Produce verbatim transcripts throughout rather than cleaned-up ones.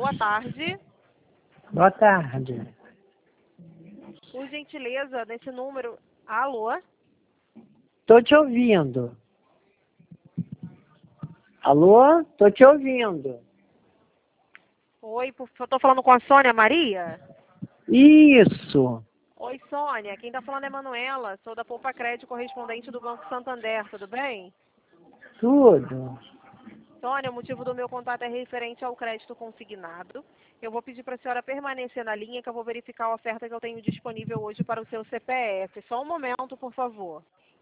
boa tarde. Boa tarde. Por gentileza, nesse número... Alô? Tô te ouvindo. Alô? Tô te ouvindo. Oi, por... eu tô falando com a Sônia Maria? Isso. Oi, Sônia. Quem tá falando é Manuela. Sou da Poupa Crédito, correspondente do Banco Santander. Tudo bem? Tudo. Sônia, o motivo do meu contato é referente ao crédito consignado. Eu vou pedir para a senhora permanecer na linha que eu vou verificar a oferta que eu tenho disponível hoje para o seu C P F. Só um momento, por favor.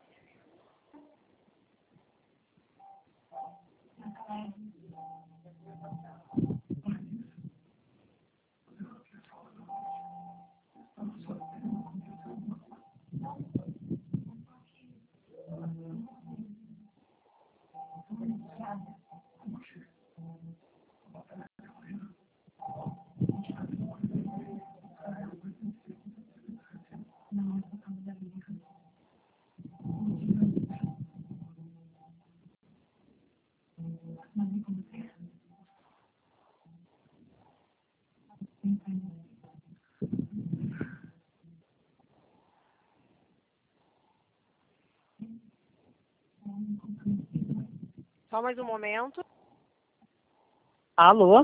Só mais um momento. Alô?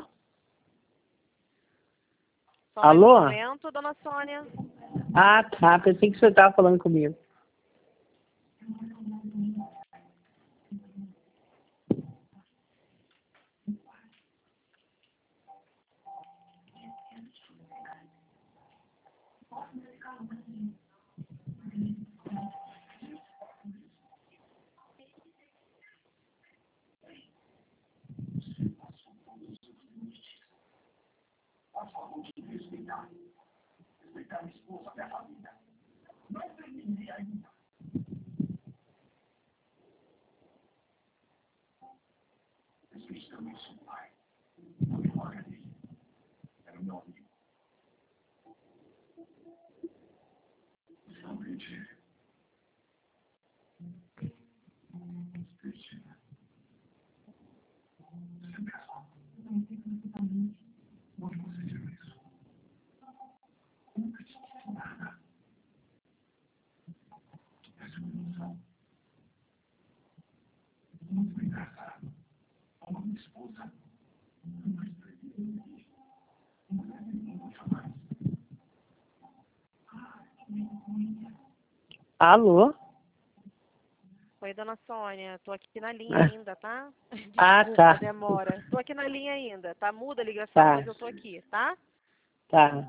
Só Alô? mais um momento, dona Sônia. Ah, tá. Pensei que você estava falando comigo. Alô? Oi, dona Sônia. Tô aqui na linha Ah, ainda, tá? ah, Desculpa a tá. demora. Tô aqui na linha ainda. Tá muda a ligação, Tá. mas eu tô aqui, tá? Tá.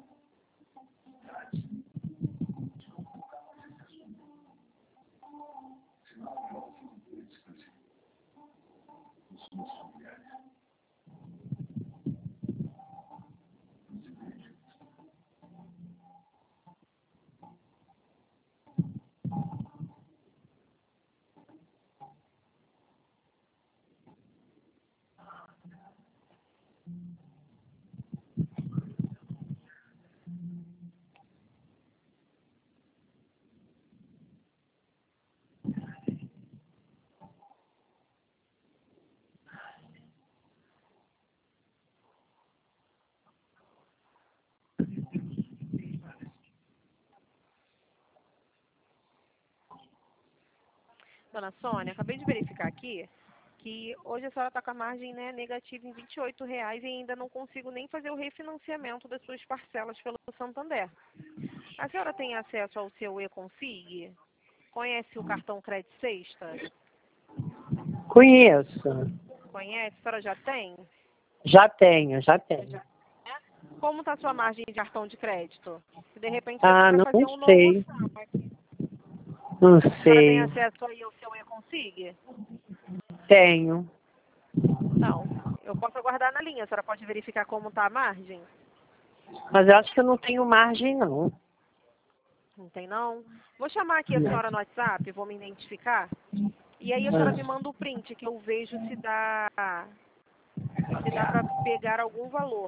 Dona Sônia, acabei de verificar aqui que hoje a senhora está com a margem, né, negativa em vinte e oito reais e ainda não consigo nem fazer o refinanciamento das suas parcelas pelo Santander. A senhora tem acesso ao seu E-Config? Conhece o cartão Crédito Sexta? Conheço. Conhece? A senhora já tem? Já tenho, já tenho. Já. Como está a sua margem de cartão de crédito? Se de repente você Ah, quiser não fazer um novo sei. saque. Não A senhora tem sei. acesso aí ao seu E-Config? Tenho. Não. Eu posso aguardar na linha. A senhora pode verificar como está a margem? Mas eu acho que eu não tenho margem, não. Não tem não? Vou chamar aqui a Não. senhora no WhatsApp, vou me identificar. E aí a senhora me manda o print que eu vejo se dá, se dá para pegar algum valor.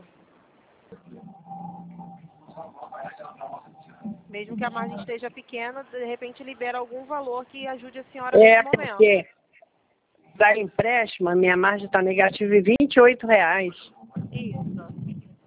Mesmo que a margem esteja pequena, de repente libera algum valor que ajude a senhora nesse É, momento. porque da empréstimo, a minha margem está negativa em vinte e oito reais. Isso.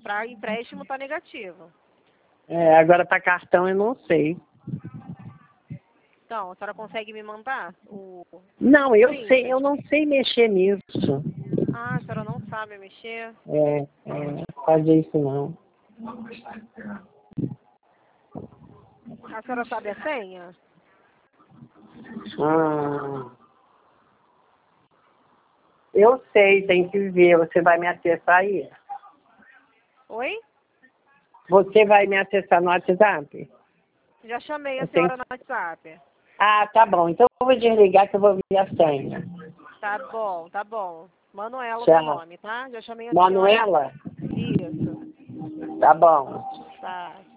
para empréstimo tá negativo. É, agora para cartão eu não sei. Então, a senhora consegue me mandar o... Não, eu print? sei, eu não sei mexer nisso. Ah, a senhora não sabe mexer? É, é, fazer isso não. A senhora sabe a senha? Ah, eu sei, tem que ver. Você vai me acessar aí? Oi? Você vai me acessar no WhatsApp? Já chamei a Eu senhora tenho- no WhatsApp. Ah, tá bom. Então eu vou desligar que eu vou ver a senha. Tá bom, tá bom. Manuela, meu Tchau. nome, tá? Já chamei a senhora. Manuela? Isso. Tá bom. Tá.